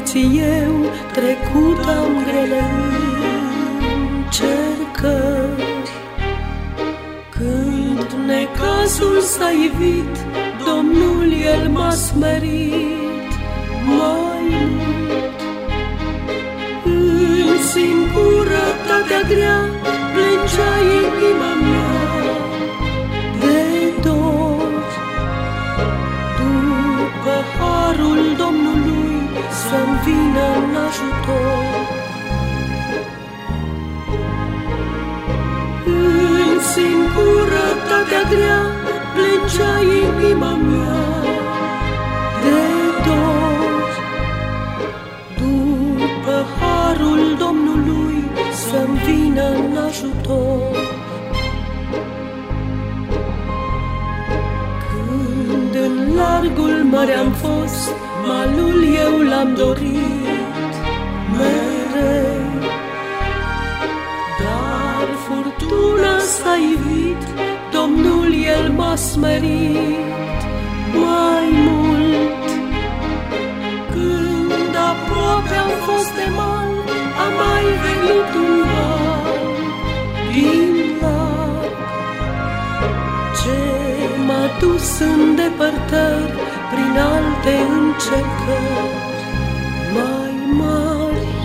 vieții eu trecut am grele încercări. Când necazul s-a ivit, Domnul El m-a smerit mai mult. În singurătatea grea plângea inima mea de dor. După harul Domnului să-mi vină în ajutor. În singurătatea grea plângea inima mea de dor. După harul Domnului să-mi vină în ajutor. Când în largul mare am fost, malul eu l-am dorit mereu, dar furtuna s-a ivit, Domnul El m-a smerit mai mult. Când aproape am fost de mal, a mai venit un val din larg, ce m-a dus în depărtări prin alte încercări mai mari.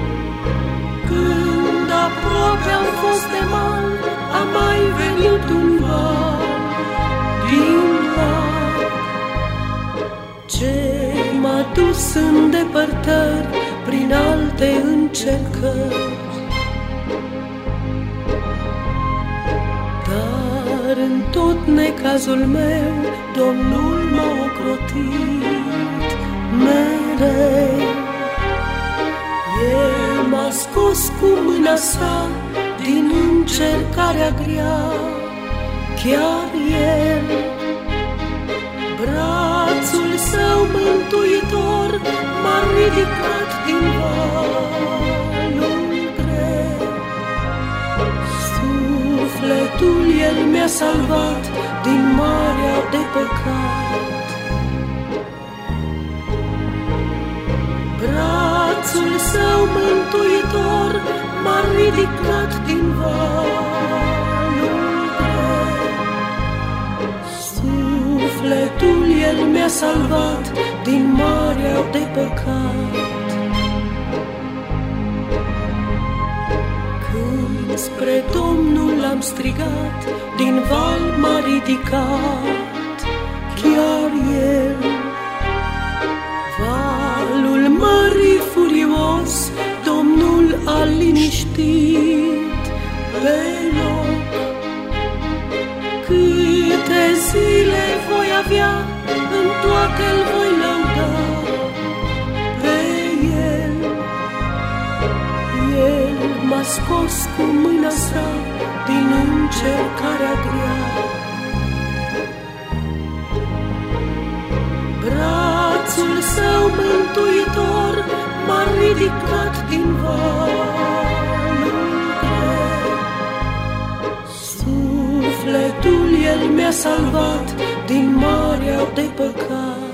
Când aproape am fost de mal, a mai venit un val din larg, ce m-a dus în depărtări prin alte încercări. Dar în tot necazul meu, Domnul m-a ocrotit mereu. El m-a scos cu mâna sa din încercarea grea, chiar El, brațul Său mântuitor, m-a ridicat din valul greu. Sufletul El mi-a salvat din marea de păcat. Brațul Său mântuitor m-a ridicat din valul greu. Sufletul El mi-a salvat din marea de păcat. Când spre Domnul am strigat, din val m-a ridicat chiar El. Valul mării furios Domnul a liniștit pe loc. Câte zile voi avea, în toate îl voi lăuda pe El. El m-a scos cu mâna Sa din încercarea grea. Brațul Său mântuitor m-a ridicat din valul greu. Sufletul El mi-a salvat din marea de păcat.